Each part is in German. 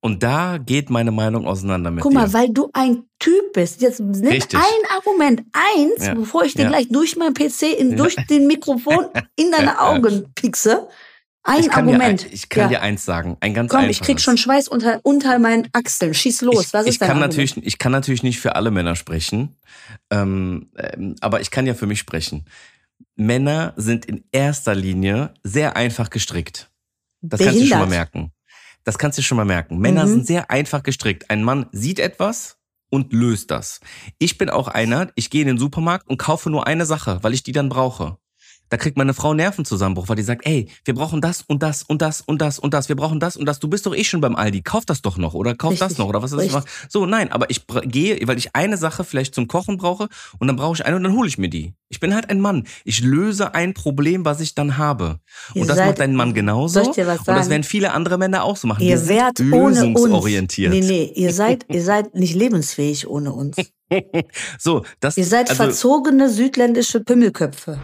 Und da geht meine Meinung auseinander mit dir. Guck mal, weil du ein Typ bist. Jetzt nimm ein Argument, bevor ich dir gleich durch mein PC, durch den Mikrofon in deine Augen piekse. Ein Argument. Ich kann dir eins sagen, ein ganz Komm, einfaches. ich krieg schon Schweiß unter meinen Achseln. Schieß los, was ist dein Argument? Ich kann natürlich nicht für alle Männer sprechen, aber ich kann ja für mich sprechen. Männer sind in erster Linie sehr einfach gestrickt. Das kannst du schon mal merken. Das kannst du schon mal merken. Männer sind sehr einfach gestrickt. Ein Mann sieht etwas und löst das. Ich bin auch einer, ich gehe in den Supermarkt und kaufe nur eine Sache, weil ich die dann brauche. Da kriegt meine Frau Nervenzusammenbruch, weil die sagt, ey, wir brauchen das und das und das und das und das. Wir brauchen das und das. Du bist doch schon beim Aldi. Kauf das doch noch oder kauf das noch oder was weiß ich. So, nein, aber ich gehe, weil ich eine Sache vielleicht zum Kochen brauche und dann brauche ich eine und dann hole ich mir die. Ich bin halt ein Mann. Ich löse ein Problem, was ich dann habe. Und das macht ein Mann genauso. Soll ich dir was sagen? Und das werden viele andere Männer auch so machen. Ihr werdet lösungsorientiert. Nee, ihr seid nicht lebensfähig ohne uns. So, ihr seid verzogene südländische Pimmelköpfe.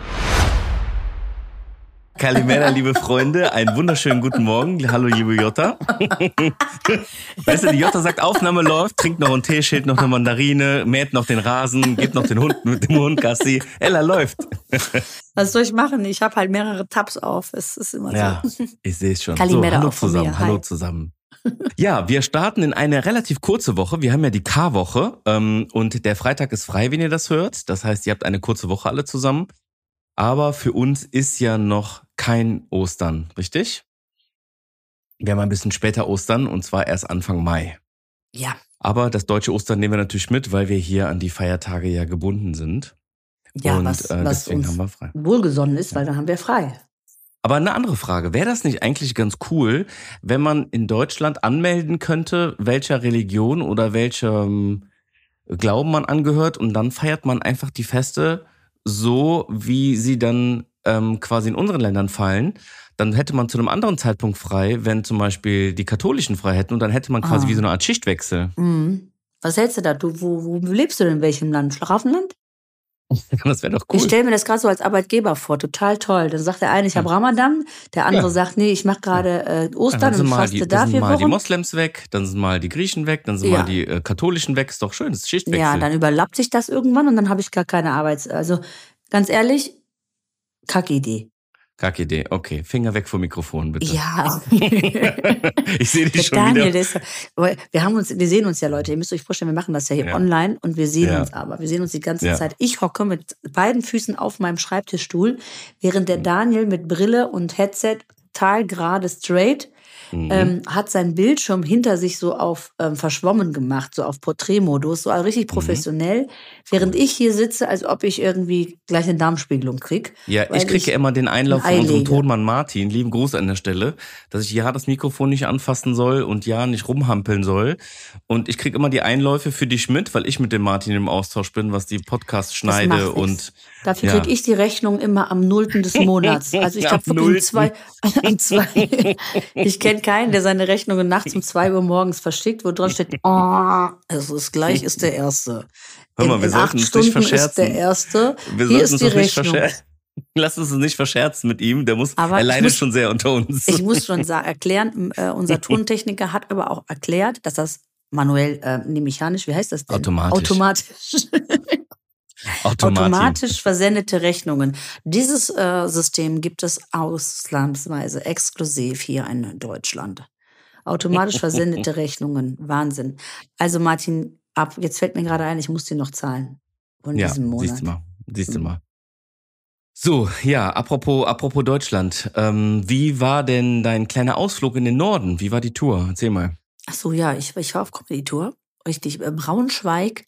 Kalimera, liebe Freunde, einen wunderschönen guten Morgen. Hallo, liebe Jota. Weißt du, die Jota sagt, Aufnahme läuft, trinkt noch einen Tee, schält noch eine Mandarine, mäht noch den Rasen, gibt noch den Hund mit dem Hund Gassi. Ella läuft. Was soll ich machen? Ich habe halt mehrere Tabs auf. Es ist immer so. Ja, ich sehe es schon. Kalimera, hallo auch von zusammen, mir. Hallo zusammen. Ja, wir starten in eine relativ kurze Woche. Wir haben ja die K-Woche und der Freitag ist frei, wenn ihr das hört. Das heißt, ihr habt eine kurze Woche alle zusammen. Aber für uns ist ja noch kein Ostern, richtig? Wir haben ein bisschen später Ostern und zwar erst Anfang Mai. Ja. Aber das deutsche Ostern nehmen wir natürlich mit, weil wir hier an die Feiertage ja gebunden sind. Ja, und was deswegen uns haben wir frei. Wohlgesonnen ist, weil dann haben wir frei. Aber eine andere Frage, wäre das nicht eigentlich ganz cool, wenn man in Deutschland anmelden könnte, welcher Religion oder welchem Glauben man angehört und dann feiert man einfach die Feste so, wie sie dann quasi in unseren Ländern fallen, dann hätte man zu einem anderen Zeitpunkt frei, wenn zum Beispiel die Katholischen frei hätten und dann hätte man quasi wie so eine Art Schichtwechsel. Mhm. Was hältst du da? Wo lebst du denn, in welchem Land? Schlaraffenland? Das wäre doch cool. Ich stelle mir das gerade so als Arbeitgeber vor, total toll. Dann sagt der eine, ich habe Ramadan, der andere sagt, nee, ich mache gerade Ostern und faste da 4 Wochen. Dann sind mal die Moslems weg, dann sind mal die Griechen weg, dann sind mal die Katholischen weg. Ist doch schön, das ist Schichtwechsel. Ja, dann überlappt sich das irgendwann und dann habe ich gar keine Also ganz ehrlich, Kackidee. Kackidee, okay. Finger weg vom Mikrofon, bitte. Ja. Ich sehe dich schon Daniel, wieder. Wir sehen uns ja, Leute. Ihr müsst euch vorstellen, wir machen das ja hier online und wir sehen uns aber. Wir sehen uns die ganze Zeit. Ich hocke mit beiden Füßen auf meinem Schreibtischstuhl, während der Daniel mit Brille und Headset total gerade straight hat seinen Bildschirm hinter sich so auf verschwommen gemacht, so auf Porträtmodus, so richtig professionell, während ich hier sitze, als ob ich irgendwie gleich eine Darmspiegelung kriege. Ja, ich kriege immer den Einlauf von unserem Tonmann Martin, lieben Gruß an der Stelle, dass ich das Mikrofon nicht anfassen soll und nicht rumhampeln soll. Und ich kriege immer die Einläufe für dich mit, weil ich mit dem Martin im Austausch bin, was die Podcasts schneide und dafür kriege ich die Rechnung immer am 0. des Monats. Also ich habe wirklich ich kenne keinen, der seine Rechnungen nachts um 2 Uhr morgens verschickt, wo dran steht, also gleich ist der Erste. Hör mal, wir sollten uns nicht verscherzen. Ist der Erste. Hier ist die Rechnung. Lass uns nicht verscherzen mit ihm, er leidet schon sehr unter uns. Ich muss schon erklären, unser Tontechniker hat aber auch erklärt, dass das manuell, mechanisch, wie heißt das denn? Automatisch versendete Rechnungen. Dieses System gibt es ausnahmsweise exklusiv hier in Deutschland. Automatisch versendete Rechnungen. Wahnsinn. Also Martin, jetzt fällt mir gerade ein, ich muss dir noch zahlen von diesem Monat. Siehst du mal. So, apropos Deutschland. Wie war denn dein kleiner Ausflug in den Norden? Wie war die Tour? Erzähl mal. Ach so, ja, ich war auf Comedy-Tour. Richtig, Braunschweig,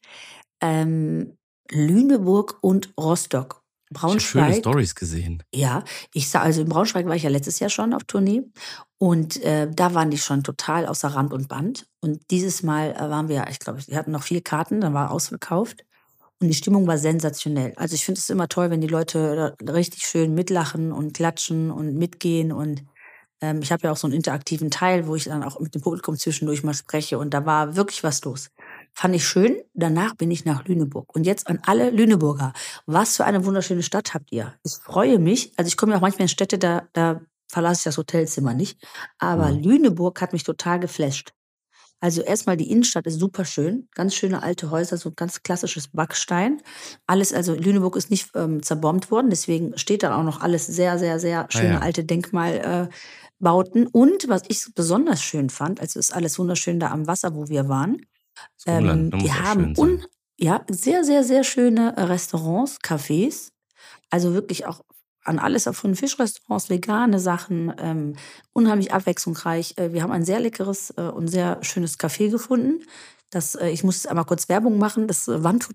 Lüneburg und Rostock. Braunschweig. Ich habe schöne Storys gesehen. Ja, also in Braunschweig war ich ja letztes Jahr schon auf Tournee und da waren die schon total außer Rand und Band. Und dieses Mal waren wir, ich glaube, wir hatten noch 4 Karten, dann war ausverkauft und die Stimmung war sensationell. Also ich finde es immer toll, wenn die Leute richtig schön mitlachen und klatschen und mitgehen und ich habe ja auch so einen interaktiven Teil, wo ich dann auch mit dem Publikum zwischendurch mal spreche und da war wirklich was los. Fand ich schön. Danach bin ich nach Lüneburg. Und jetzt an alle Lüneburger. Was für eine wunderschöne Stadt habt ihr? Ich freue mich. Also ich komme ja auch manchmal in Städte, da verlasse ich das Hotelzimmer nicht. Aber Lüneburg hat mich total geflasht. Also erstmal die Innenstadt ist super schön, ganz schöne alte Häuser, so ganz klassisches Backstein. Alles, also Lüneburg ist nicht zerbombt worden, deswegen steht da auch noch alles sehr, sehr, sehr Ah schöne ja, alte Denkmalbauten. Und was ich besonders schön fand, also ist alles wunderschön da am Wasser, wo wir waren. das Umland, ne, Die muss auch haben schön sein. ja, sehr, sehr, sehr schöne Restaurants, Cafés. Also wirklich auch an alles von Fischrestaurants, vegane Sachen, unheimlich abwechslungsreich. Wir haben ein sehr leckeres und sehr schönes Café gefunden. Ich muss jetzt einmal kurz Werbung machen, das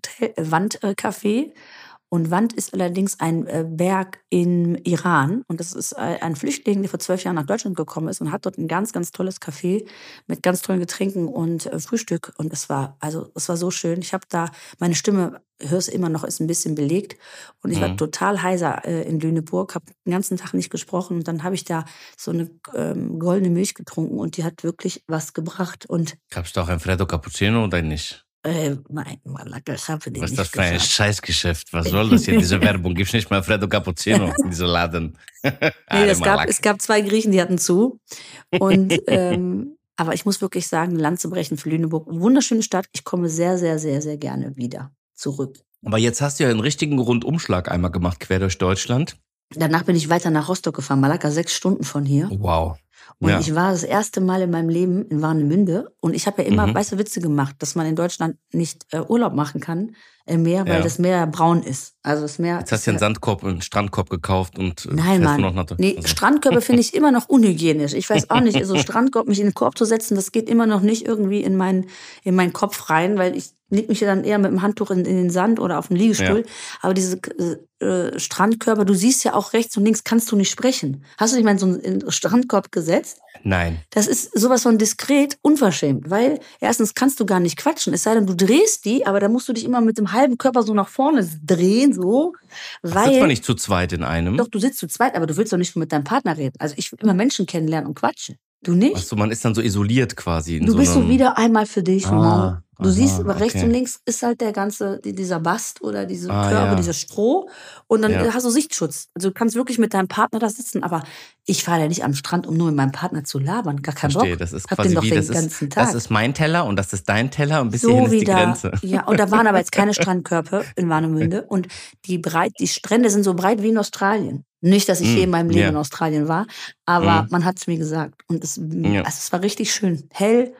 Wandcafé. Und Wand ist allerdings ein Berg im Iran. Und das ist ein Flüchtling, der vor 12 Jahren nach Deutschland gekommen ist und hat dort ein ganz, ganz tolles Café mit ganz tollen Getränken und Frühstück. Und es war so schön. Ich habe da, meine Stimme, hörst immer noch, ist ein bisschen belegt. Und ich war Mhm. total heiser in Lüneburg, habe den ganzen Tag nicht gesprochen. Und dann habe ich da so eine goldene Milch getrunken und die hat wirklich was gebracht. Und Gab's da auch ein Freddo Cappuccino oder nicht? nein, Malaka, ich habe den Was ist das nicht für ein geschafft. Scheißgeschäft? Was soll das hier, diese Werbung? Gibt's nicht mal Freddo Cappuccino in diesem Laden? Nee, Alle es Malak. gab 2 Griechen, die hatten zu. Und, aber ich muss wirklich sagen, Land zu brechen für Lüneburg. Wunderschöne Stadt. Ich komme sehr, sehr, sehr, sehr gerne wieder zurück. Aber jetzt hast du ja einen richtigen Rundumschlag einmal gemacht, quer durch Deutschland. Danach bin ich weiter nach Rostock gefahren, Malaka 6 Stunden von hier. Wow. Und Ja. ich war das erste Mal in meinem Leben in Warnemünde. Und ich habe ja immer, Mhm. weißt du, Witze gemacht, dass man in Deutschland nicht Urlaub machen kann im Meer, weil Ja. das Meer braun ist. Also das Meer Jetzt hast ist du ja ja. einen Sandkorb und einen Strandkorb gekauft und Nein, fährst nur Mann. noch nach. Nee, Also. Strandkörbe finde ich immer noch unhygienisch. Ich weiß auch nicht, so Strandkorb, mich in den Korb zu setzen, das geht immer noch nicht irgendwie in meinen Kopf rein, weil ich leg mich ja dann eher mit dem Handtuch in den Sand oder auf den Liegestuhl. Ja. Aber diese Strandkörper, du siehst ja auch rechts und links kannst du nicht sprechen. Hast du dich mal in so einen Strandkorb gesetzt? Nein. Das ist sowas von diskret unverschämt, weil erstens kannst du gar nicht quatschen, es sei denn, du drehst die, aber da musst du dich immer mit dem halben Körper so nach vorne drehen, so, Ach, sitzt man weil, nicht zu zweit in doch, einem? du sitzt zu zweit, aber du willst doch nicht nur mit deinem Partner reden. Also ich will immer Menschen kennenlernen und quatschen. Du Ach nicht? so, man ist dann so isoliert quasi in Du so bist so einem. wieder einmal für dich, so. Ah, Du siehst, aha, aber rechts und okay. links ist halt dieser Bast oder diese Ah Körbe, dieser ja, Stroh. Und dann ja. hast du Sichtschutz. Also du kannst wirklich mit deinem Partner da sitzen, aber ich fahre ja nicht am Strand, um nur mit meinem Partner zu labern. Gar keinen Verstehe. Bock. Das ist Hab den quasi doch wie, den ganzen das Tag. ist mein Teller und das ist dein Teller und bis hierhin So ist die wieder, Grenze. ja, und da waren aber jetzt keine Strandkörper in Warnemünde und die Strände sind so breit wie in Australien. Nicht, dass ich je in meinem Leben in Ja. Australien war, aber man hat es mir gesagt. Und Ja. es war richtig schön. Hell,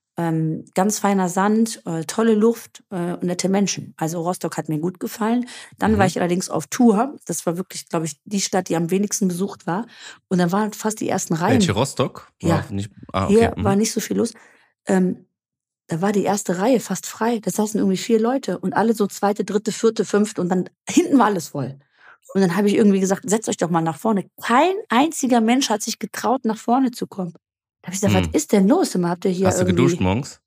ganz feiner Sand, tolle Luft und nette Menschen. Also Rostock hat mir gut gefallen. Dann war Mhm. ich allerdings auf Tour. Das war wirklich, glaube ich, die Stadt, die am wenigsten besucht war. Und dann waren fast die ersten Welche, Reihen. Rostock? Ja, Nicht. Ah, okay. hier war nicht so viel los. Ähm, Da war die erste Reihe fast frei. Da saßen irgendwie 4 Leute und alle so zweite, dritte, vierte, fünfte und dann hinten war alles voll. Und dann habe ich irgendwie gesagt, setzt euch doch mal nach vorne. Kein einziger Mensch hat sich getraut, nach vorne zu kommen. Da habe ich gesagt, was Hm. ist denn los? Immer habt ihr hier Hast du geduscht irgendwie, morgens?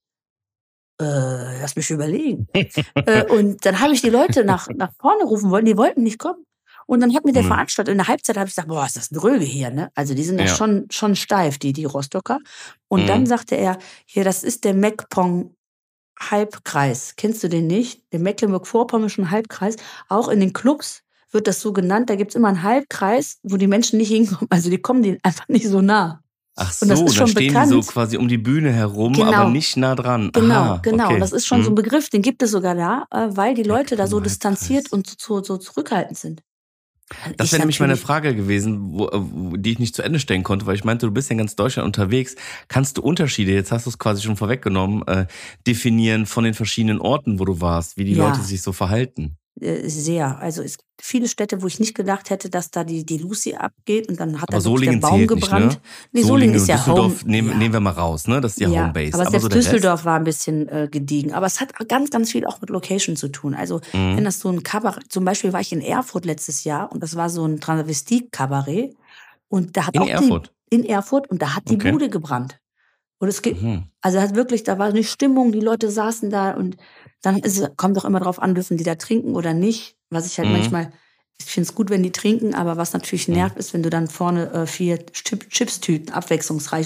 lass mich überlegen. Und dann habe ich die Leute nach vorne rufen wollen, die wollten nicht kommen. Und dann hat mir der Hm. Veranstalter in der Halbzeit habe ich gesagt, boah, ist das dröge hier, ne? Also die sind ja Ja. schon steif, die Rostocker. Und dann Mhm. sagte er, hier, das ist der MacPong Halbkreis. Kennst du den nicht? Den Mecklenburg-Vorpommernischen Halbkreis. Auch in den Clubs wird das so genannt. Da gibt's immer einen Halbkreis, wo die Menschen nicht hinkommen. Also die kommen denen einfach nicht so nah. Ach Und das so, ist dann schon stehen die so bekannt. quasi um die Bühne herum, aber Genau, nicht nah dran. genau, Aha, genau. Und okay. das ist schon so ein Mhm. Begriff, den gibt es sogar da, weil die Leute da so Mecklenburg distanziert Halbkreis. und so zurückhaltend sind. Und Das ich wäre nämlich meine natürlich, Frage gewesen, die ich nicht zu Ende stellen konnte, weil ich meinte, du bist ja in ganz Deutschland unterwegs. Kannst du Unterschiede, jetzt hast du es quasi schon vorweggenommen, definieren von den verschiedenen Orten, wo du warst, wie die Leute ja, sich so verhalten? sehr. Also es gibt viele Städte, wo ich nicht gedacht hätte, dass da die Lucy abgeht und dann hat Aber da wirklich der Solingen Baum zählt nicht, gebrannt. ne? Nee, Solingen Solingen ist und ja Home. Düsseldorf nehmen Ja, wir mal raus, ne? Das ist ja ja. Homebase. Aber Aber so selbst der Rest? Düsseldorf war ein bisschen gediegen. Aber es hat ganz, ganz viel auch mit Location zu tun. Also wenn Mhm. das so ein Kabarett, zum Beispiel war ich in Erfurt letztes Jahr und das war so ein Travestie-Kabarett und da hat In auch Erfurt? in Erfurt und da hat die Okay. Bude gebrannt. Und es gibt, Mhm. also hat wirklich, da war eine Stimmung, die Leute saßen da und dann kommt doch immer drauf an, dürfen die da trinken oder nicht. Was ich halt Mhm. manchmal, ich finde es gut, wenn die trinken, aber was natürlich Mhm. nervt, ist, wenn du dann vorne 4 Chipstüten abwechslungsreich,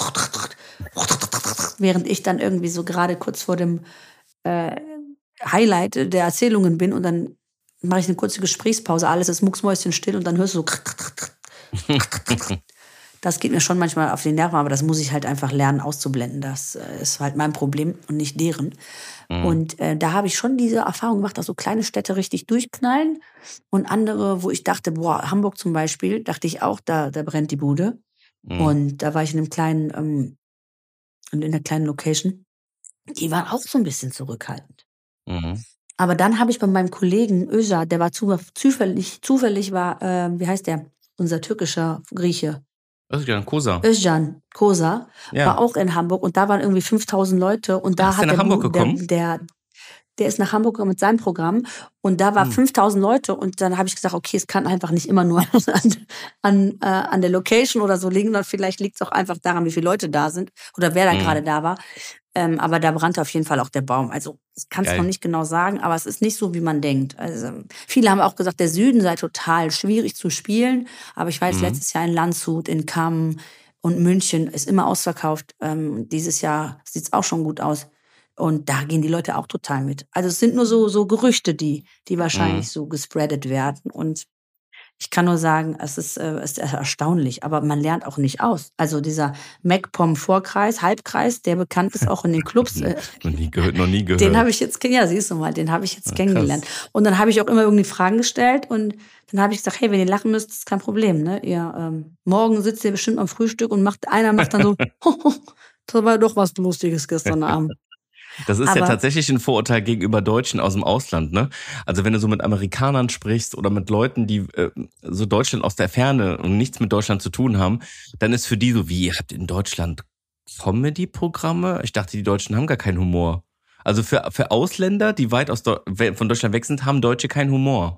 während ich dann irgendwie so gerade kurz vor dem Highlight der Erzählungen bin und dann mache ich eine kurze Gesprächspause, alles ist mucksmäuschenstill und dann hörst du so. Das geht mir schon manchmal auf die Nerven, aber das muss ich halt einfach lernen auszublenden. Das ist halt mein Problem und nicht deren. Und da habe ich schon diese Erfahrung gemacht, dass so kleine Städte richtig durchknallen und andere, wo ich dachte, boah, Hamburg zum Beispiel, dachte ich auch, da brennt die Bude. Und da war ich in einem kleinen, in einer kleinen Location. Die waren auch so ein bisschen zurückhaltend. Aber dann habe ich bei meinem Kollegen Özcan, der war zufällig war, wie heißt der? Unser türkischer Grieche. Özcan Kosa. Özcan Kosa war auch in Hamburg und da waren irgendwie 5000 Leute und da hat der nach Hamburg gekommen? Der ist nach Hamburg gekommen mit seinem Programm und da war 5000 Leute und dann habe ich gesagt, okay, es kann einfach nicht immer nur an der Location oder so liegen, sondern vielleicht liegt es auch einfach daran, wie viele Leute da sind oder wer da gerade da war. Aber da brannte auf jeden Fall auch der Baum. Also ich kann es noch nicht genau sagen, aber es ist nicht so, wie man denkt. Also viele haben auch gesagt, der Süden sei total schwierig zu spielen. Aber ich weiß, letztes Jahr in Landshut, in Kamm und München ist immer ausverkauft. Dieses Jahr sieht es auch schon gut aus. Und da gehen die Leute auch total mit. Also es sind nur so Gerüchte, die wahrscheinlich so gespreadet werden. Und ich kann nur sagen, es ist erstaunlich, aber man lernt auch nicht aus. Also dieser MacPom-Vorkreis, Halbkreis, der bekannt ist auch in den Clubs. Noch nie gehört. Den habe ich jetzt, siehst du mal, den habe ich jetzt kennengelernt. Und dann habe ich auch immer irgendwie Fragen gestellt und dann habe ich gesagt, hey, wenn ihr lachen müsst, ist kein Problem, ne? Ihr, morgen sitzt ihr bestimmt am Frühstück und einer macht dann so, das war doch was Lustiges gestern Abend. Das ist ja tatsächlich ein Vorurteil gegenüber Deutschen aus dem Ausland, ne? Also wenn du so mit Amerikanern sprichst oder mit Leuten, die so Deutschland aus der Ferne und nichts mit Deutschland zu tun haben, dann ist für die so, wie, ihr habt in Deutschland Comedy-Programme? Ich dachte, die Deutschen haben gar keinen Humor. Also für Ausländer, die weit von Deutschland weg sind, haben Deutsche keinen Humor.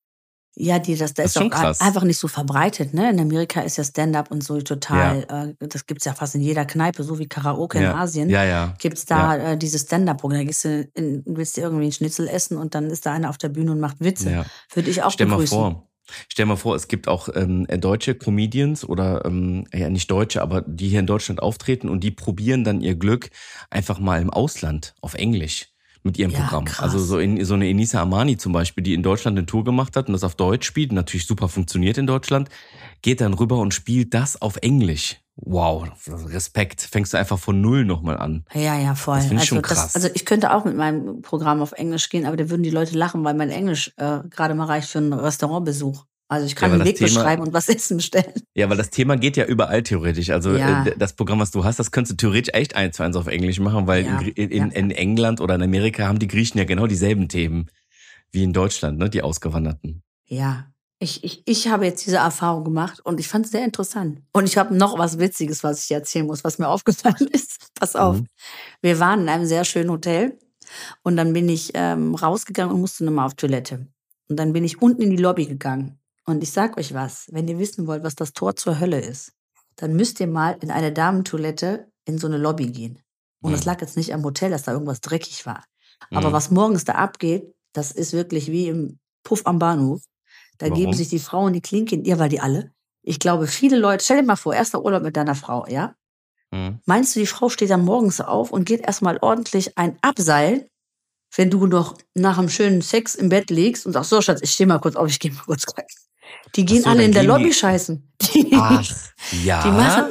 Ja, das ist auch einfach nicht so verbreitet, ne? In Amerika ist ja Stand-up und so total, das gibt's ja fast in jeder Kneipe, so wie Karaoke in Asien. Gibt's da diese Stand-up-Programme. Da gehst willst du irgendwie einen Schnitzel essen und dann ist da einer auf der Bühne und macht Witze. Ja. Würde ich auch begrüßen. Stell mal vor, es gibt auch deutsche Comedians oder nicht Deutsche, aber die hier in Deutschland auftreten und die probieren dann ihr Glück einfach mal im Ausland auf Englisch. Mit ihrem Programm. Krass. Also so eine Enisa Amani zum Beispiel, die in Deutschland eine Tour gemacht hat und das auf Deutsch spielt, natürlich super funktioniert in Deutschland, geht dann rüber und spielt das auf Englisch. Wow, Respekt. Fängst du einfach von Null nochmal an. Ja, voll. Das finde ich schon krass. Also ich könnte auch mit meinem Programm auf Englisch gehen, aber da würden die Leute lachen, weil mein Englisch gerade mal reicht für einen Restaurantbesuch. Also ich kann den Weg beschreiben und was essen bestellen. Ja, weil das Thema geht ja überall theoretisch. Also das Programm, was du hast, das könntest du theoretisch echt 1:1 auf Englisch machen, weil in England oder in Amerika haben die Griechen ja genau dieselben Themen wie in Deutschland, ne, die Ausgewanderten. Ja, ich habe jetzt diese Erfahrung gemacht und ich fand es sehr interessant. Und ich habe noch was Witziges, was ich dir erzählen muss, was mir aufgefallen ist. Pass auf. Wir waren in einem sehr schönen Hotel und dann bin ich rausgegangen und musste nochmal auf Toilette. Und dann bin ich unten in die Lobby gegangen. Und ich sag euch was, wenn ihr wissen wollt, was das Tor zur Hölle ist, dann müsst ihr mal in eine Damentoilette in so eine Lobby gehen. Und das lag jetzt nicht am Hotel, dass da irgendwas dreckig war. Aber was morgens da abgeht, das ist wirklich wie im Puff am Bahnhof. Da geben sich die Frauen die Klinke, weil die alle. Ich glaube, viele Leute, stell dir mal vor, erster Urlaub mit deiner Frau, ja? Meinst du, die Frau steht dann morgens auf und geht erstmal ordentlich ein Abseilen, wenn du noch nach einem schönen Sex im Bett liegst und sagst, so Schatz, ich steh mal kurz auf, ich geh mal kurz rein. Die gehen alle in der Lobby scheißen. Ach, ja. Die machen,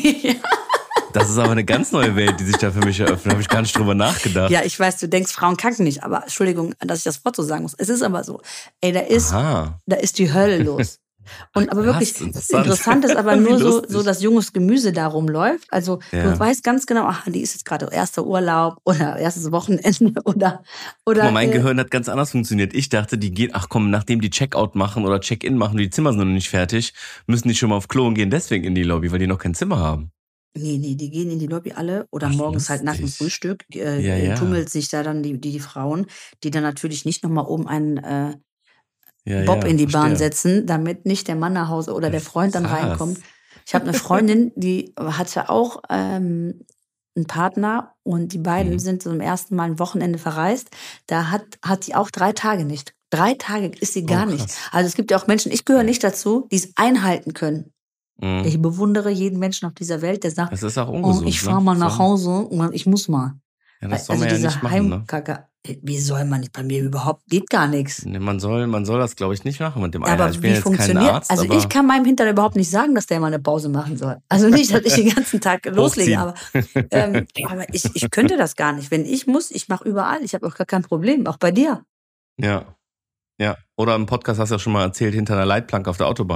Das ist aber eine ganz neue Welt, die sich da für mich eröffnet. Da habe ich gar nicht drüber nachgedacht. Ja, ich weiß, du denkst, Frauen kacken nicht, aber Entschuldigung, dass ich das Wort so sagen muss. Es ist aber so. Ey, da ist die Hölle los. Und aber wirklich interessant ist aber nur so, dass junges Gemüse da rumläuft. Also du weißt ganz genau, ach, die ist jetzt gerade erster Urlaub oder erstes Wochenende oder. Mein Gehirn hat ganz anders funktioniert. Ich dachte, die gehen, ach komm, nachdem die Checkout machen oder Check-in machen, die Zimmer sind noch nicht fertig, müssen die schon mal auf Klo und gehen deswegen in die Lobby, weil die noch kein Zimmer haben. Nee, die gehen in die Lobby alle oder morgens halt nach dem Frühstück, tummelt sich da dann die Frauen, die dann natürlich nicht nochmal oben einen Bob in die Bahn setzen, damit nicht der Mann nach Hause oder der Freund dann reinkommt. Ich habe eine Freundin, die hatte auch einen Partner und die beiden sind zum ersten Mal ein Wochenende verreist. Da hat die auch 3 Tage nicht. 3 Tage ist sie gar nicht. Also es gibt ja auch Menschen, ich gehöre nicht dazu, die es einhalten können. Ich bewundere jeden Menschen auf dieser Welt, der sagt, das ist auch ungesund, ich fahre mal nach Hause und ich muss mal. Ja, das soll Also man ja diese nicht machen, ne? Heimkacker, wie soll man nicht? Bei mir überhaupt, geht gar nichts. Nee, man soll das, glaube ich, nicht machen mit dem Ei. Aber Also ich bin wie jetzt kein funktioniert? Arzt, Also ich aber kann meinem Hintern überhaupt nicht sagen, dass der mal eine Pause machen soll. Also nicht, dass ich den ganzen Tag loslege, hochziehen. aber ich könnte das gar nicht. Wenn ich muss, ich mache überall. Ich habe auch gar kein Problem, auch bei dir. Ja, ja. Oder im Podcast hast du ja schon mal erzählt, hinter einer Leitplanke auf der Autobahn.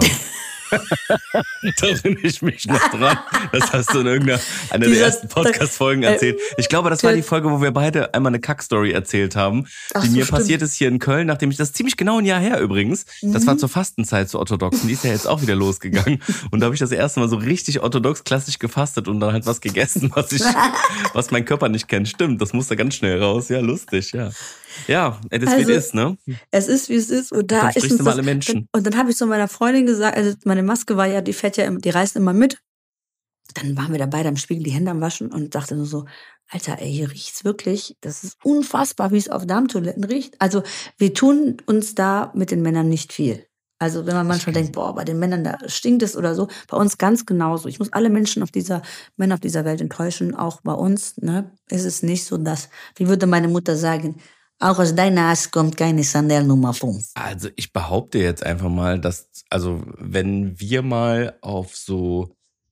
Da erinnere ich mich noch dran. Das hast du in einer der ersten Podcast-Folgen erzählt. Ich glaube, das war die Folge, wo wir beide einmal eine Kack-Story erzählt haben, die mir passiert ist hier in Köln, nachdem ich das ziemlich genau ein Jahr her übrigens. Das war zur Fastenzeit, zur Orthodoxen. Die ist ja jetzt auch wieder losgegangen. Und da habe ich das erste Mal so richtig orthodox klassisch gefastet und dann halt was gegessen, was mein Körper nicht kennt. Stimmt, das musste ganz schnell raus. Ja, lustig, ja. Ja, es ist, wie es ist, ne? Es ist, wie es ist. Und da ist uns alle Menschen. Und dann habe ich so meiner Freundin gesagt, also meine Maske war ja, die fährt ja, die reist immer mit. Dann waren wir da beide am Spiegel die Hände am Waschen und dachte nur so, Alter, ey, hier riecht's wirklich. Das ist unfassbar, wie es auf Darmtoiletten riecht. Also wir tun uns da mit den Männern nicht viel. Also wenn man manchmal denkt, boah, bei den Männern da stinkt es oder so, bei uns ganz genauso. Ich muss alle Männer auf dieser Welt enttäuschen, auch bei uns, ne? Ist es nicht so, dass, wie würde meine Mutter sagen, auch aus deiner Ass kommt keine Sandel Nummer 5. Also ich behaupte jetzt einfach mal, dass, also wenn wir mal auf so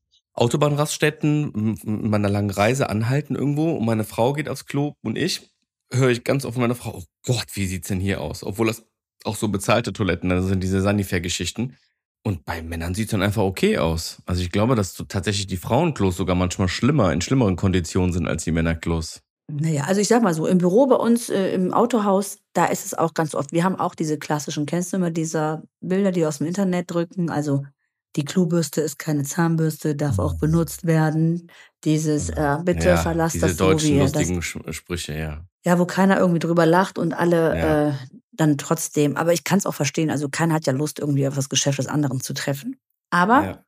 Autobahnraststätten in meiner langen Reise anhalten irgendwo und meine Frau geht aufs Klo und ich, höre ich ganz oft meine Frau, oh Gott, wie sieht's denn hier aus? Obwohl das auch so bezahlte Toiletten, also sind diese Sanifair-Geschichten. Und bei Männern sieht's dann einfach okay aus. Also ich glaube, dass so tatsächlich die Frauenklos sogar manchmal in schlimmeren Konditionen sind als die Männerklos. Naja, also ich sag mal so, im Büro bei uns, im Autohaus, da ist es auch ganz oft. Wir haben auch diese klassischen, kennst du immer diese Bilder, die aus dem Internet drücken? Also die Klobürste ist keine Zahnbürste, darf auch benutzt werden. Dieses, bitte Ja, verlasst diese das so, wie deutschen ihr das. lustigen Sprüche, ja. Ja, wo keiner irgendwie drüber lacht und alle Ja. dann trotzdem. Aber ich kann es auch verstehen. Also keiner hat ja Lust, irgendwie auf das Geschäft des anderen zu treffen. Aber Ja.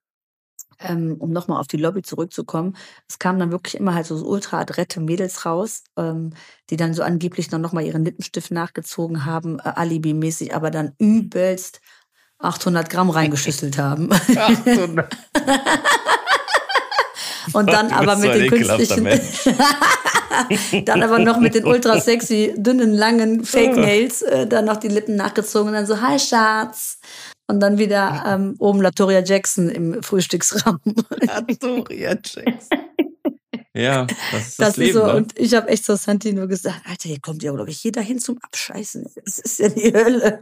um nochmal auf die Lobby zurückzukommen, es kamen dann wirklich immer halt so ultra adrette Mädels raus, die dann so angeblich dann nochmal ihren Lippenstift nachgezogen haben, alibimäßig, aber dann übelst 800 Gramm reingeschüsselt haben. 800. Und dann Du aber bist so mit ein den ekelhafter künstlichen, dann aber noch mit den ultra sexy, dünnen, langen Fake Nails, dann noch die Lippen nachgezogen und dann so, hi Schatz. Und dann wieder oben Latoria Jackson im Frühstücksraum. Latoria Jackson. Ja, das ist das Leben, so, ne? und ich habe echt so Santi nur gesagt, Alter, hier kommt ja, glaube ich, jeder hin zum Abscheißen. Das ist ja die Hölle.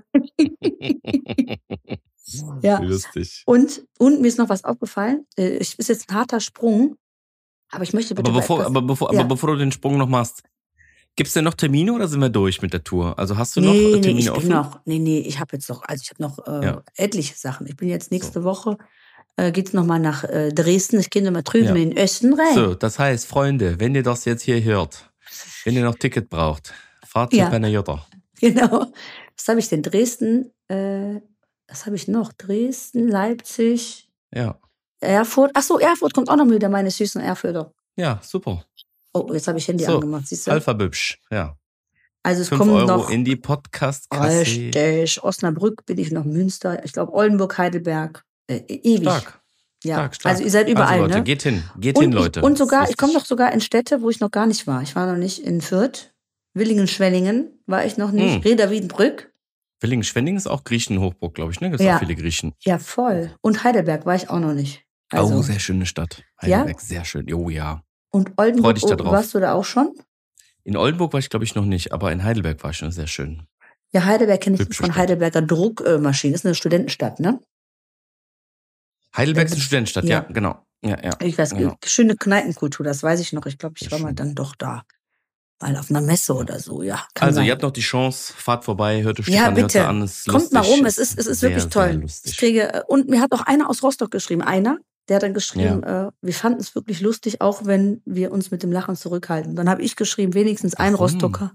Ja. Lustig. Und mir ist noch was aufgefallen. Ist jetzt ein harter Sprung, aber ich möchte bitte bevor du den Sprung noch machst, gibt's denn noch Termine oder sind wir durch mit der Tour? Also hast du noch Termine offen? Ich habe jetzt noch, etliche Sachen. Ich bin jetzt nächste Woche, geht's nochmal nach Dresden. Ich gehe nochmal drüben in den Osten rein. So, das heißt, Freunde, wenn ihr das jetzt hier hört, wenn ihr noch Ticket braucht, fahrt zu Panayota. Genau. Was habe ich denn? Dresden, was habe ich noch? Dresden, Leipzig, Erfurt. Achso, Erfurt kommt auch noch wieder, meine süßen Erfurter. Ja, super. Oh, jetzt habe ich Handy angemacht, siehst du? Alpha-Bübsch, ja. Also es 5 kommen Euro noch in die Podcast-Kasse. Richtig. Osnabrück bin ich noch, Münster, ich glaube Oldenburg, Heidelberg. Ewig. Stark. Ja. Stark. Also ihr seid überall, also Leute, ne? Geht hin, Leute. Und sogar, ich komme doch sogar in Städte, wo ich noch gar nicht war. Ich war noch nicht in Fürth. Willingen-Schwenningen war ich noch nicht. Reda-Wiedenbrück. Willingen-Schwenningen ist auch Griechenhochburg, glaube ich, ne? Gibt es auch viele Griechen. Ja, voll. Und Heidelberg war ich auch noch nicht. Also, sehr schöne Stadt. Heidelberg, sehr schön. Oh ja. Und Oldenburg, warst du da auch schon? In Oldenburg war ich, glaube ich, noch nicht, aber in Heidelberg war ich schon sehr schön. Ja, Heidelberg kenne ich von Heidelberger Druckmaschinen. Ist eine Studentenstadt, ne? Heidelberg ist eine Studentenstadt, ja, genau. Ja. Ich weiß, schöne Kneipenkultur, das weiß ich noch. Ich glaube, ich war mal dann doch da. Mal auf einer Messe oder so, ja. Also, ihr habt noch die Chance, fahrt vorbei, hört euch Stefanie an. Kommt mal rum, es ist wirklich toll. Und mir hat auch einer aus Rostock geschrieben, der hat dann geschrieben, wir fanden es wirklich lustig, auch wenn wir uns mit dem Lachen zurückhalten. Dann habe ich geschrieben, wenigstens ein Rostocker,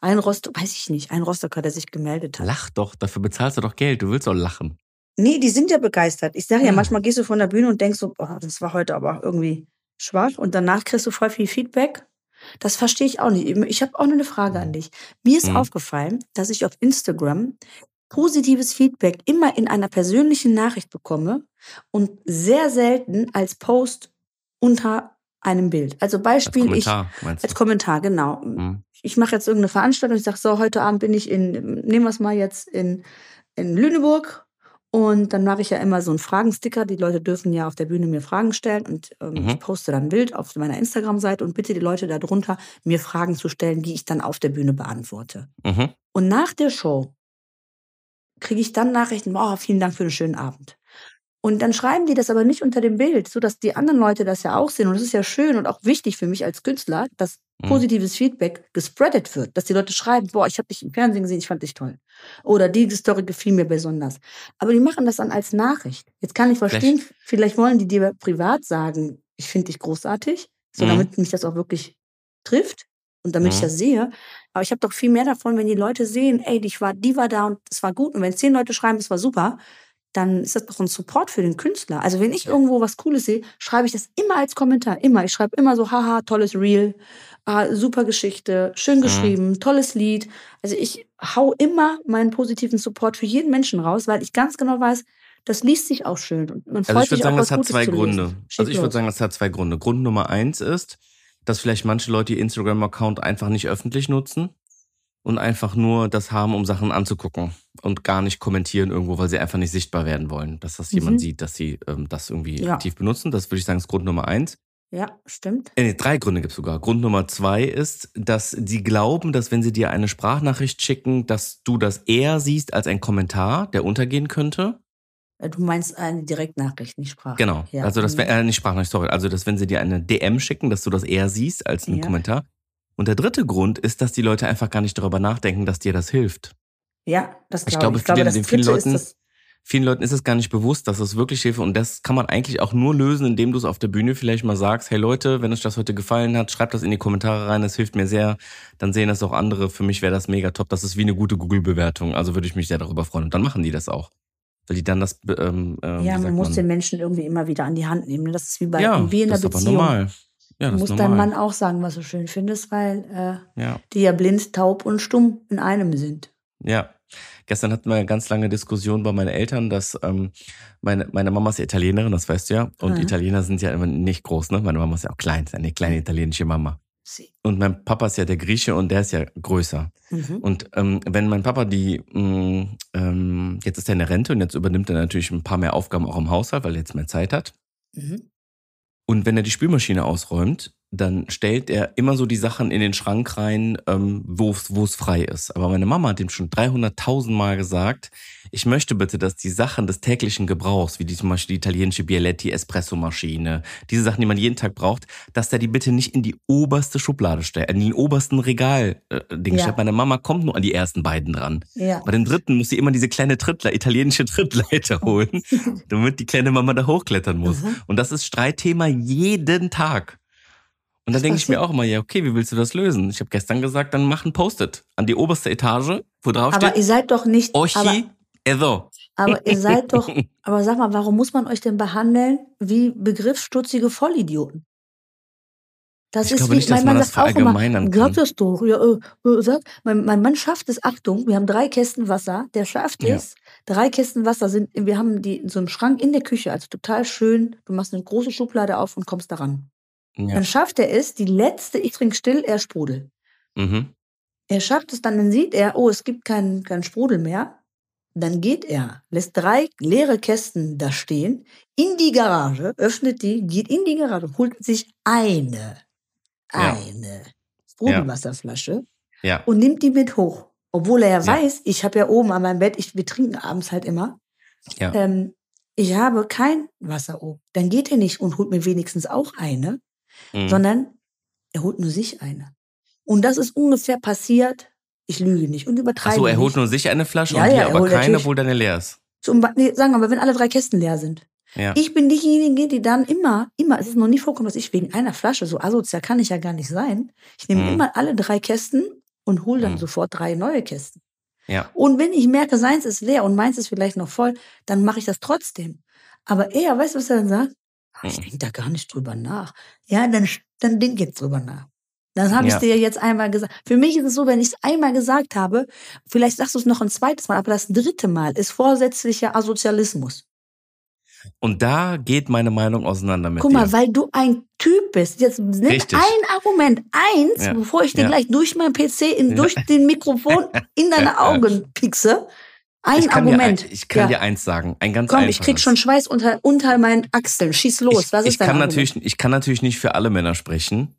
der sich gemeldet hat. Lach doch, dafür bezahlst du doch Geld, du willst doch lachen. Nee, die sind ja begeistert. Ich sage ja, manchmal gehst du von der Bühne und denkst so, das war heute aber irgendwie schwach. Und danach kriegst du voll viel Feedback. Das verstehe ich auch nicht. Ich habe auch noch eine Frage an dich. Mir ist aufgefallen, dass ich auf Instagram positives Feedback immer in einer persönlichen Nachricht bekomme und sehr selten als Post unter einem Bild. Also Beispiel, als Kommentar, meinst du? Als Kommentar, genau. Ich mache jetzt irgendeine Veranstaltung, ich sage so, heute Abend bin ich nehmen wir es mal jetzt in Lüneburg. Und dann mache ich ja immer so einen Fragensticker. Die Leute dürfen ja auf der Bühne mir Fragen stellen. Und ich poste dann ein Bild auf meiner Instagram-Seite und bitte die Leute darunter, mir Fragen zu stellen, die ich dann auf der Bühne beantworte. Und nach der Show kriege ich dann Nachrichten, vielen Dank für den schönen Abend. Und dann schreiben die das aber nicht unter dem Bild, sodass die anderen Leute das ja auch sehen. Und das ist ja schön und auch wichtig für mich als Künstler, dass positives Feedback gespreadet wird. Dass die Leute schreiben, ich habe dich im Fernsehen gesehen, ich fand dich toll. Oder die Story gefiel mir besonders. Aber die machen das dann als Nachricht. Jetzt kann ich verstehen, vielleicht wollen die dir privat sagen, ich finde dich großartig, so damit mich das auch wirklich trifft und damit ich das sehe. Aber ich habe doch viel mehr davon, wenn die Leute sehen, ey, die war da und es war gut. Und wenn 10 Leute schreiben, es war super, dann ist das doch ein Support für den Künstler. Also wenn ich irgendwo was Cooles sehe, schreibe ich das immer als Kommentar. Immer. Ich schreibe immer so, haha, tolles Reel, super Geschichte, schön geschrieben, tolles Lied. Also ich hau immer meinen positiven Support für jeden Menschen raus, weil ich ganz genau weiß, das liest sich auch schön. Und man freut sich auch, was Gutes zu lesen. Also ich würde sagen, das hat 2 Gründe. Grund Nummer 1 ist, dass vielleicht manche Leute ihr Instagram-Account einfach nicht öffentlich nutzen. Und einfach nur das haben, um Sachen anzugucken und gar nicht kommentieren irgendwo, weil sie einfach nicht sichtbar werden wollen. Dass das jemand sieht, dass sie das irgendwie aktiv benutzen. Das würde ich sagen, ist Grund Nummer 1. Ja, stimmt. 3 Gründe gibt es sogar. Grund Nummer 2 ist, dass sie glauben, dass wenn sie dir eine Sprachnachricht schicken, dass du das eher siehst als ein Kommentar, der untergehen könnte. Du meinst eine Direktnachricht, nicht Sprachnachricht. Genau, ja. Also das wäre nicht Sprachnachricht, sorry. Also dass wenn sie dir eine DM schicken, dass du das eher siehst als einen Kommentar. Und der 3. Grund ist, dass die Leute einfach gar nicht darüber nachdenken, dass dir das hilft. Ja, das glaube ich. Ich glaube, vielen Leuten ist es gar nicht bewusst, dass es wirklich hilft. Und das kann man eigentlich auch nur lösen, indem du es auf der Bühne vielleicht mal sagst, hey Leute, wenn euch das heute gefallen hat, schreibt das in die Kommentare rein, das hilft mir sehr. Dann sehen das auch andere. Für mich wäre das mega top. Das ist wie eine gute Google-Bewertung. Also würde ich mich sehr darüber freuen. Und dann machen die das auch. Weil die dann das man muss den Menschen irgendwie immer wieder an die Hand nehmen. Das ist wie in der Beziehung. Das ist aber normal. Ja, du musst deinem Mann auch sagen, was du schön findest, weil die ja blind, taub und stumm in einem sind. Ja, gestern hatten wir eine ganz lange Diskussion bei meinen Eltern, dass meine Mama ist Italienerin, das weißt du ja. Und Italiener sind ja immer nicht groß, ne? Meine Mama ist ja auch klein, ist eine kleine italienische Mama. Und mein Papa ist ja der Grieche und der ist ja größer. Und wenn mein Papa jetzt ist er in der Rente und jetzt übernimmt er natürlich ein paar mehr Aufgaben auch im Haushalt, weil er jetzt mehr Zeit hat. Und wenn er die Spülmaschine ausräumt, dann stellt er immer so die Sachen in den Schrank rein, wo es frei ist. Aber meine Mama hat ihm schon 300.000 Mal gesagt, ich möchte bitte, dass die Sachen des täglichen Gebrauchs, wie zum Beispiel die italienische Bialetti Espressomaschine, diese Sachen, die man jeden Tag braucht, dass der die bitte nicht in die oberste Schublade stellt, in den obersten Regal stellt. Meine Mama kommt nur an die ersten beiden dran. Ja. Bei den dritten muss sie immer diese kleine italienische Trittleiter holen, damit die kleine Mama da hochklettern muss. Und das ist Streitthema jeden Tag. Und dann denke ich mir auch immer, ja, okay, wie willst du das lösen? Ich habe gestern gesagt, dann mach ein Post-it an die oberste Etage, wo drauf steht. Aber ihr seid doch nicht. Ochi, Edo. Aber ihr seid doch. Aber sag mal, warum muss man euch denn behandeln wie begriffsstutzige Vollidioten? Das ist wie, mein Mann sagt auch immer, glaubt das doch. Ja, mein Mann schafft es, Achtung, wir haben 3 Kästen Wasser, der schafft es. 3 Kästen Wasser wir haben die in so einem Schrank in der Küche, also total schön. Du machst eine große Schublade auf und kommst daran. Ja. Dann schafft er es, die letzte, ich trinke still, er Sprudel. Er schafft es dann sieht er, es gibt keinen Sprudel mehr. Dann geht er, lässt 3 leere Kästen da stehen, in die Garage, öffnet die, geht in die Garage, holt sich eine Sprudelwasserflasche und nimmt die mit hoch. Obwohl er ja weiß, ich habe ja oben an meinem Bett, wir trinken abends halt immer, ich habe kein Wasser oben. Dann geht er nicht und holt mir wenigstens auch eine, sondern er holt nur sich eine. Und das ist ungefähr passiert, ich lüge nicht und übertreibe nicht. Achso, er holt nur sich eine Flasche und dir aber keine, obwohl deine leer ist. Sagen wir mal, wenn alle 3 Kästen leer sind. Ja. Ich bin diejenige, die dann immer, es ist noch nie vorgekommen, dass ich wegen einer Flasche, so asozial kann ich ja gar nicht sein, ich nehme immer alle 3 Kästen und hole dann sofort 3 neue Kästen. Ja. Und wenn ich merke, seins ist leer und meins ist vielleicht noch voll, dann mache ich das trotzdem. Aber er, weißt du, was er dann sagt? Ich denke da gar nicht drüber nach. Ja, dann denk jetzt drüber nach. Das habe ich dir jetzt einmal gesagt. Für mich ist es so, wenn ich es einmal gesagt habe, vielleicht sagst du es noch ein zweites Mal, aber das 3. Mal ist vorsätzlicher Asozialismus. Und da geht meine Meinung auseinander mit Guck mal, dir. weil du ein Typ bist. Jetzt nimm Richtig. ein Argument, Ja. bevor ich dir Ja. gleich durch mein PC, durch den Mikrofon in deine Augen piekse. Ich kann Argument. dir eins sagen, ein ganz Komm, einfaches. ich krieg schon Schweiß unter meinen Achseln. Schieß los. Was ist dein Argument? Ich kann natürlich nicht für alle Männer sprechen,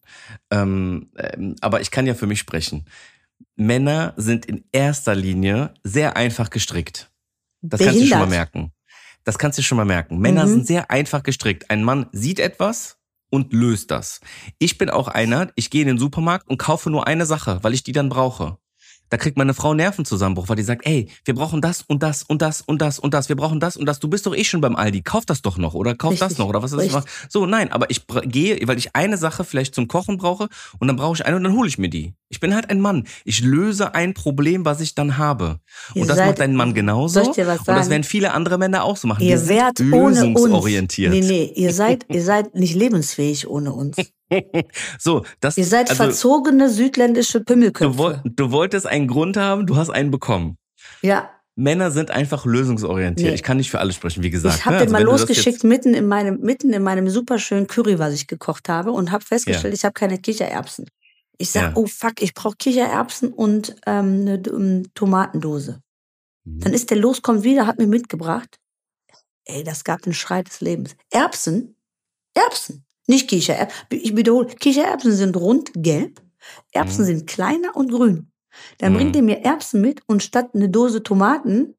aber ich kann ja für mich sprechen. Männer sind in erster Linie sehr einfach gestrickt. Das kannst du schon mal merken. Das kannst du schon mal merken. Männer sind sehr einfach gestrickt. Ein Mann sieht etwas und löst das. Ich bin auch einer, ich gehe in den Supermarkt und kaufe nur eine Sache, weil ich die dann brauche. Da kriegt meine Frau Nervenzusammenbruch, weil die sagt, ey, wir brauchen das und das und das und das und das. Wir brauchen das und das. Du bist doch eh schon beim Aldi. Kauf das doch noch oder kauf das noch oder was weiß ich. So, nein, aber ich gehe, weil ich eine Sache vielleicht zum Kochen brauche und dann brauche ich eine und dann hole ich mir die. Ich bin halt ein Mann. Ich löse ein Problem, was ich dann habe. Und das macht ein Mann genauso. Soll ich dir was sagen? Und das werden viele andere Männer auch so machen. Ihr werdet lösungsorientiert. Nee, ihr seid nicht lebensfähig ohne uns. So, ihr seid verzogene südländische Pimmelköpfe. Du wolltest einen Grund haben, du hast einen bekommen. Ja. Männer sind einfach lösungsorientiert. Nee. Ich kann nicht für alle sprechen, wie gesagt. Ich habe den mal losgeschickt mitten in meinem superschönen Curry, was ich gekocht habe und habe festgestellt, ich habe keine Kichererbsen. Ich sag, oh fuck, ich brauche Kichererbsen und eine Tomatendose. Dann ist der kommt wieder, hat mir mitgebracht. Ey, das gab den Schrei des Lebens. Erbsen. Nicht Kichererbsen. Ich wiederhole, Kichererbsen sind rund, gelb. Erbsen sind kleiner und grün. Dann bringt er mir Erbsen mit und statt eine Dose Tomaten,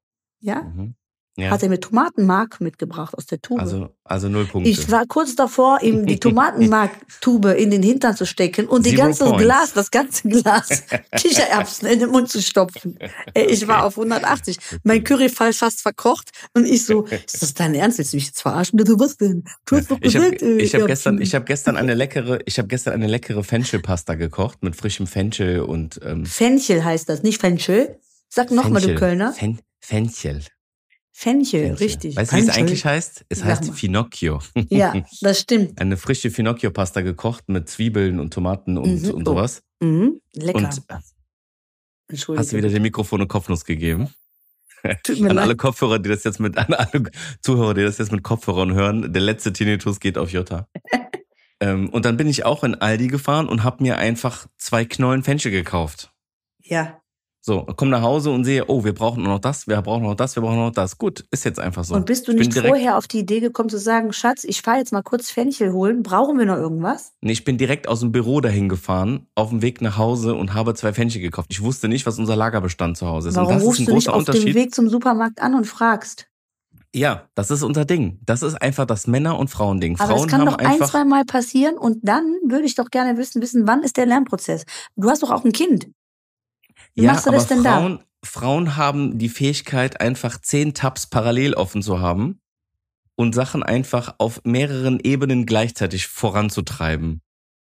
hat er mir Tomatenmark mitgebracht aus der Tube. Also 0 Punkte. Ich war kurz davor, ihm die Tomatenmark-Tube in den Hintern zu stecken und das ganze Glas Kichererbsen in den Mund zu stopfen. Ich war auf 180. Mein Curry fast verkocht und ich so, ist das dein Ernst? Willst du mich jetzt verarschen? Du, was denn? Du hast doch gesagt, ich habe gestern eine leckere Fenchelpasta gekocht mit frischem Fenchel und Fenchel heißt das, nicht Fenchel. Sag nochmal, du Kölner. Fenchel. Fenchel, richtig. Weißt du, wie es eigentlich heißt? Es heißt Finocchio. Ja, das stimmt. Eine frische Finocchio-Pasta gekocht mit Zwiebeln und Tomaten und sowas. Lecker. Und hast du wieder dem Mikrofon eine Kopfnuss gegeben? Tut mir leid. Alle Kopfhörer, an alle Zuhörer, die das jetzt mit Kopfhörern hören, der letzte Tinnitus geht auf Jota. Und dann bin ich auch in Aldi gefahren und habe mir einfach 2 Knollen Fenchel gekauft. Ja. So, komm nach Hause und sehe, wir brauchen noch das, wir brauchen noch das. Gut, ist jetzt einfach so. Und bist du nicht vorher auf die Idee gekommen zu sagen, Schatz, ich fahre jetzt mal kurz Fenchel holen, brauchen wir noch irgendwas? Nee, ich bin direkt aus dem Büro dahin gefahren, auf dem Weg nach Hause und habe 2 Fenchel gekauft. Ich wusste nicht, was unser Lagerbestand zu Hause ist. Warum und das rufst ist ein du nicht großer auf dem Weg zum Supermarkt an und fragst? Ja, das ist unser Ding. Das ist einfach das Männer- und Frauending. Aber Frauen das kann haben doch einfach 1-2 Mal passieren und dann würde ich doch gerne wissen, wann ist der Lernprozess? Du hast doch auch ein Kind. Wie machst du das denn da? Frauen haben die Fähigkeit, einfach 10 Tabs parallel offen zu haben und Sachen einfach auf mehreren Ebenen gleichzeitig voranzutreiben.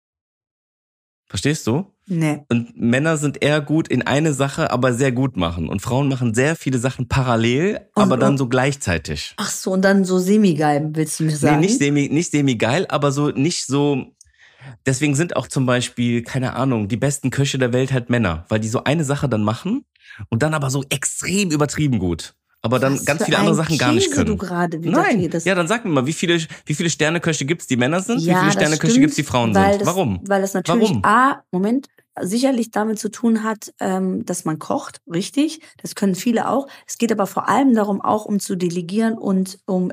Verstehst du? Nee. Und Männer sind eher gut in eine Sache, aber sehr gut machen. Und Frauen machen sehr viele Sachen parallel, aber dann so gleichzeitig. Ach so, und dann so semi-geil, willst du mir sagen? Nee, nicht semi-geil, aber so nicht so. Deswegen sind auch zum Beispiel, keine Ahnung, die besten Köche der Welt halt Männer, weil die so eine Sache dann machen und dann aber so extrem übertrieben gut. Aber dann ganz viele andere Sachen gar nicht können. Du gerade wieder Nein, redest. ja, dann sag mir mal, wie viele Sterneköche gibt's, die Männer sind? Ja, wie viele Sterneköche gibt's, die Frauen sind? Warum? Weil das natürlich sicherlich damit zu tun hat, dass man kocht, richtig. Das können viele auch. Es geht aber vor allem darum, auch um zu delegieren und um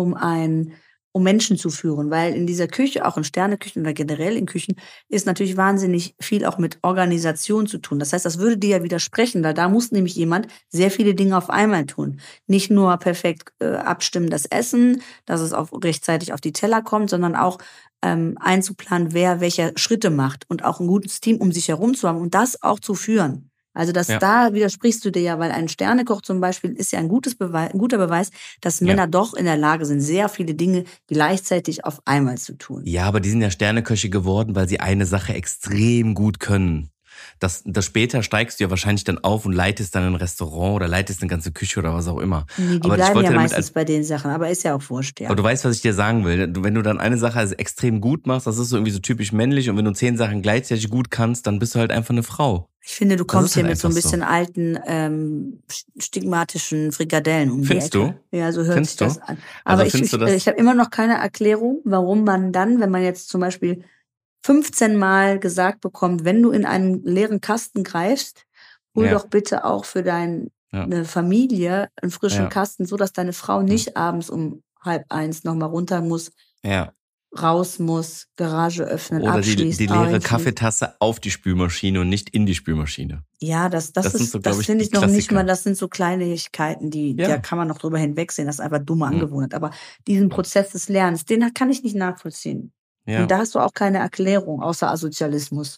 Menschen zu führen, weil in dieser Küche, auch in Sterneküchen oder generell in Küchen, ist natürlich wahnsinnig viel auch mit Organisation zu tun. Das heißt, das würde dir ja widersprechen, weil da muss nämlich jemand sehr viele Dinge auf einmal tun. Nicht nur perfekt abstimmen das Essen, dass es auch rechtzeitig auf die Teller kommt, sondern auch einzuplanen, wer welche Schritte macht und auch ein gutes Team um sich herum zu haben und das auch zu führen. Also da widersprichst du dir ja, weil ein Sternekoch zum Beispiel ist ja ein guter Beweis, dass Männer doch in der Lage sind, sehr viele Dinge gleichzeitig auf einmal zu tun. Ja, aber die sind ja Sterneköche geworden, weil sie eine Sache extrem gut können. Das später steigst du ja wahrscheinlich dann auf und leitest dann ein Restaurant oder leitest eine ganze Küche oder was auch immer. Nee, die aber bleiben ja meistens bei den Sachen, aber ist ja auch wurscht, ja. Aber du weißt, was ich dir sagen will. Wenn du dann eine Sache also extrem gut machst, das ist so irgendwie so typisch männlich und wenn du 10 Sachen gleichzeitig gut kannst, dann bist du halt einfach eine Frau. Ich finde, du Das kommst ist hier halt mit so ein einfach so. bisschen alten, stigmatischen Frikadellen um die Findest Ecke. du? Ja, so hört sich Findest du? das an. Also Aber findest du das? ich habe immer noch keine Erklärung, warum man dann, wenn man jetzt zum Beispiel 15 Mal gesagt bekommt, wenn du in einen leeren Kasten greifst, hol Ja, doch bitte auch für ja, deine Familie einen frischen ja, Kasten, so dass deine Frau ja, nicht abends um 12:30 nochmal runter muss, ja. raus muss, Garage öffnen, Oder die abschließt, leere einschließt. Kaffeetasse auf die Spülmaschine und nicht in die Spülmaschine. Ja, das Das sind so, glaube das ich, finde die ich noch nicht mal, Klassiker. das sind so Kleinigkeiten, da Ja. kann man noch drüber hinwegsehen, das ist einfach dumme Hm. Angewohnheit. Aber diesen Prozess des Lernens, den kann ich nicht nachvollziehen. Und Ja. da hast du auch keine Erklärung, außer Asozialismus.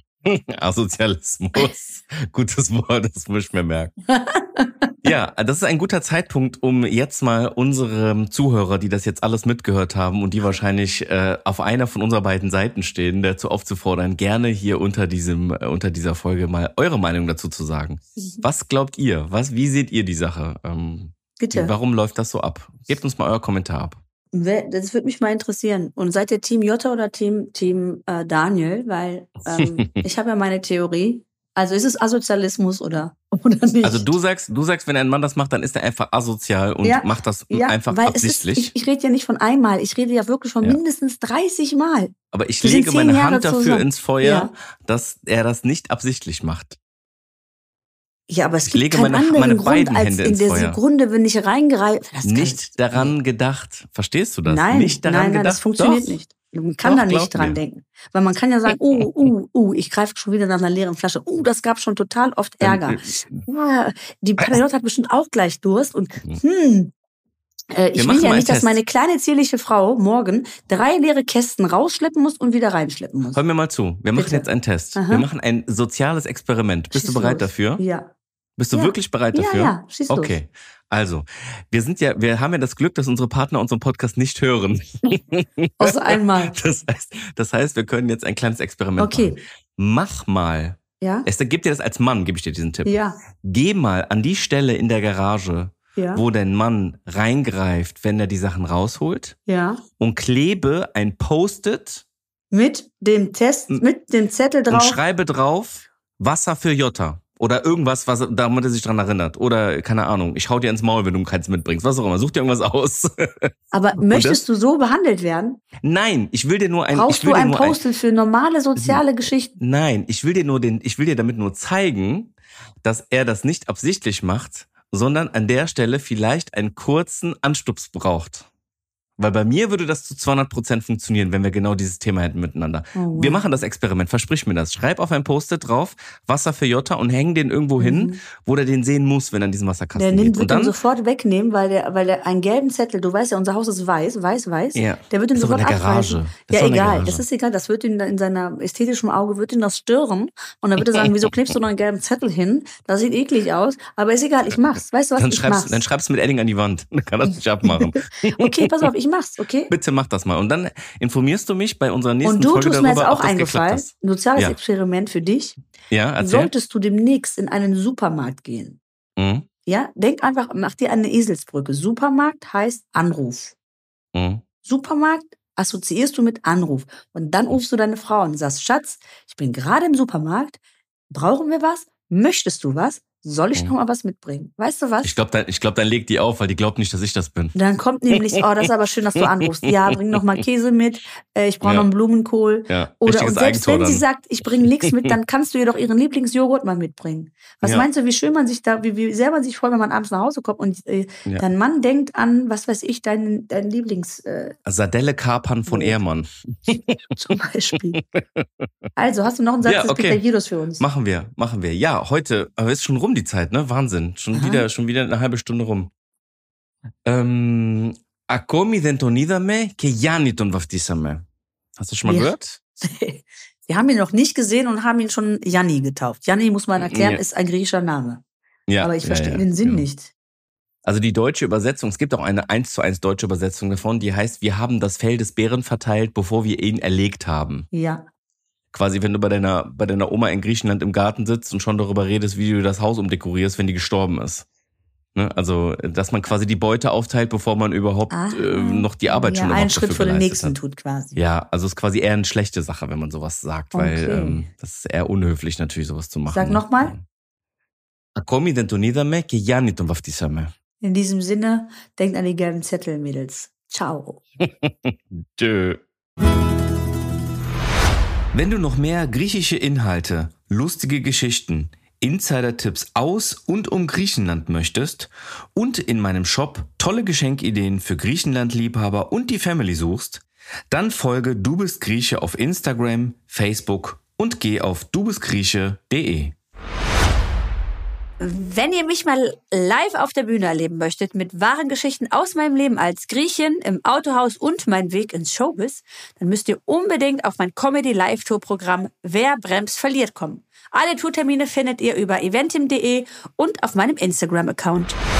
Asozialismus. Gutes Wort, das muss ich mir merken. Ja, das ist ein guter Zeitpunkt, um jetzt mal unsere Zuhörer, die das jetzt alles mitgehört haben und die wahrscheinlich auf einer von unserer beiden Seiten stehen, dazu aufzufordern, gerne hier unter dieser Folge mal eure Meinung dazu zu sagen. Was glaubt ihr? Wie seht ihr die Sache? Bitte. Warum läuft das so ab? Gebt uns mal euer Kommentar ab. Das würde mich mal interessieren. Und seid ihr Team Jutta oder Team Daniel? Weil ich habe ja meine Theorie. Also ist es Asozialismus oder nicht? Also du sagst, wenn ein Mann das macht, dann ist er einfach asozial und macht das einfach weil absichtlich. Ich rede ja nicht von einmal, ich rede ja wirklich von mindestens 30 Mal. Aber ich Wir sind lege 10 meine Jahre Hand dafür zusammen. ins Feuer, dass er das nicht absichtlich macht. Ja, aber es Ich gibt lege keinen meine anderen Grund, beiden als Hände in ins der Feuer. Sekunde, wenn ich reingreife. Nicht daran gedacht. Verstehst du das? Nein, nicht daran gedacht. das funktioniert Doch. nicht. Man kann Doch, da nicht glaub dran mir. denken. Weil man kann ja sagen, ich greife schon wieder nach einer leeren Flasche. Das gab schon total oft Ärger. Die Panayot hat bestimmt auch gleich Durst. Und ich will ja nicht, dass meine kleine zierliche Frau morgen 3 leere Kästen rausschleppen muss und wieder reinschleppen muss. Hör mir mal zu. Wir machen jetzt einen Test. Aha. Wir machen ein soziales Experiment. Bist du bereit dafür? Ja. Bist du wirklich bereit dafür? Ja, schieß los. Okay. Also, wir haben ja das Glück, dass unsere Partner unseren Podcast nicht hören. Außer einmal. Das heißt, wir können jetzt ein kleines Experiment machen. Mach mal. Ja. Esther, gib dir das als Mann, gebe ich dir diesen Tipp. Ja. Geh mal an die Stelle in der Garage, wo dein Mann reingreift, wenn er die Sachen rausholt. Ja. Und klebe ein Post-it. Mit dem Zettel drauf. Und schreibe drauf, Wasser für Jutta. Oder irgendwas, damit er sich dran erinnert. Oder, keine Ahnung, ich hau dir ins Maul, wenn du keins mitbringst. Was auch immer, such dir irgendwas aus. Aber möchtest du so behandelt werden? Nein, ich will dir nur ein... Brauchst du ein Post-it für normale soziale Geschichten? Nein, ich will dir damit nur zeigen, dass er das nicht absichtlich macht, sondern an der Stelle vielleicht einen kurzen Anstups braucht. Weil bei mir würde das zu 200% funktionieren, wenn wir genau dieses Thema hätten miteinander. Oh, Wir machen das Experiment, versprich mir das. Schreib auf ein Post-it drauf, Wasser für Jutta und häng den irgendwo hin, wo der den sehen muss, wenn er an diesen Wasserkasten geht. Der wird ihn sofort wegnehmen, weil der einen gelben Zettel, du weißt ja, unser Haus ist weiß. Ja. Der wird ihn sofort abreißen. Das Ja, egal, das ist egal. Das wird ihn in seiner ästhetischen Auge, wird ihn das stören. Und dann wird er sagen, wieso klebst du noch einen gelben Zettel hin? Das sieht eklig aus. Aber ist egal, ich mach's. Weißt du was, Dann schreib's mit Edding an die Wand. Dann kann er es nicht abmachen. Okay, pass auf, ich mach's, okay? Bitte mach das mal. Und dann informierst du mich bei unserer nächsten Und du Folge tust mir jetzt darüber, auch ob das eingefallen. geklappt ist. Ein soziales Experiment für dich. Ja, erzähl. Solltest du demnächst in einen Supermarkt gehen, ja, denk einfach, mach dir eine Eselsbrücke. Supermarkt heißt Anruf. Supermarkt assoziierst du mit Anruf. Und dann rufst du deine Frau und sagst, Schatz, ich bin gerade im Supermarkt. Brauchen wir was? Möchtest du was? Soll ich noch mal was mitbringen? Weißt du was? Ich glaube, dann legt die auf, weil die glaubt nicht, dass ich das bin. Dann kommt nämlich, das ist aber schön, dass du anrufst. Ja, bring noch mal Käse mit. Ich brauche noch einen Blumenkohl. Ja, und selbst wenn sie sagt, ich bringe nichts mit, dann kannst du ihr doch ihren Lieblingsjoghurt mal mitbringen. Was meinst du, wie schön man sich da, wie sehr man sich freut, wenn man abends nach Hause kommt und dein Mann denkt an, was weiß ich, dein Lieblings... Sardelle Kapern von Ehrmann. Zum Beispiel. Also, hast du noch einen Satz des Pitagidos für uns? Machen wir. Ja, heute, aber ist schon rum die Zeit, ne? Wahnsinn. Schon wieder eine halbe Stunde rum. Ακόμη δεν τον είδαμε και Γιάννη τον βαφτίσαμε. Hast du schon mal gehört? Wir haben ihn noch nicht gesehen und haben ihn schon Janni getauft. Janni, muss man erklären, ist ein griechischer Name. Ja, aber ich verstehe den Sinn nicht. Also die deutsche Übersetzung, es gibt auch eine 1:1 deutsche Übersetzung davon, die heißt, wir haben das Fell des Bären verteilt, bevor wir ihn erlegt haben. Ja. Quasi, wenn du bei deiner Oma in Griechenland im Garten sitzt und schon darüber redest, wie du das Haus umdekorierst, wenn die gestorben ist. Ne? Also, dass man quasi die Beute aufteilt, bevor man überhaupt noch die Arbeit schon einen Schritt vor den nächsten tut quasi. Ja, also ist quasi eher eine schlechte Sache, wenn man sowas sagt, weil das ist eher unhöflich natürlich, sowas zu machen. Sag nochmal. In diesem Sinne, denkt an die gelben Zettel, Mädels. Ciao. Tschö. Wenn du noch mehr griechische Inhalte, lustige Geschichten, Insider-Tipps aus und um Griechenland möchtest und in meinem Shop tolle Geschenkideen für Griechenland-Liebhaber und die Family suchst, dann folge Du bist Grieche auf Instagram, Facebook und geh auf dubistgrieche.de. Wenn ihr mich mal live auf der Bühne erleben möchtet mit wahren Geschichten aus meinem Leben als Griechin im Autohaus und mein Weg ins Showbiz, dann müsst ihr unbedingt auf mein Comedy-Live-Tour-Programm Wer bremst, verliert kommen. Alle Tourtermine findet ihr über eventim.de und auf meinem Instagram-Account.